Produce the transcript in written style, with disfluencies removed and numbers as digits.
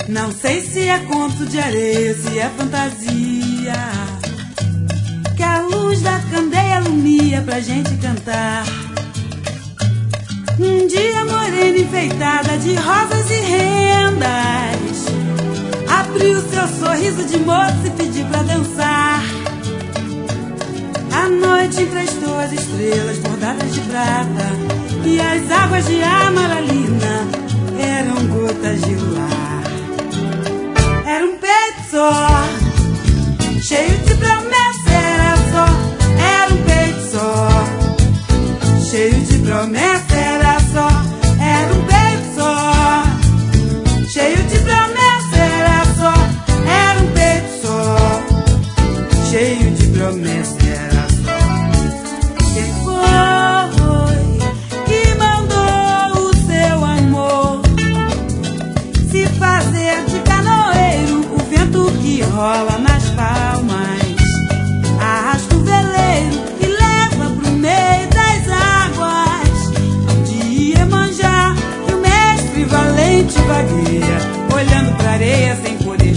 Não sei se é conto de areia, se é fantasia, que a luz da candeia alumia pra gente cantar. Um dia morena enfeitada de rosas e rendas abriu seu sorriso de moço e pediu pra dançar. A noite emprestou as estrelas bordadas de prata, e as águas de amaralina eram gotas de luar. Era um peito só, cheio de promessa, era só. Era um peito só, cheio de promessa, era só. Era um peito só, cheio de promessa, era só. Era um peito só, cheio de promessa, era só. Quem foi que mandou o seu amor se fazer de canoeiro? O vento que rola nas palmas arrasta o veleiro e leva pro meio das águas de Iemanjá. E o mestre valente vagueia, olhando pra areia sem poder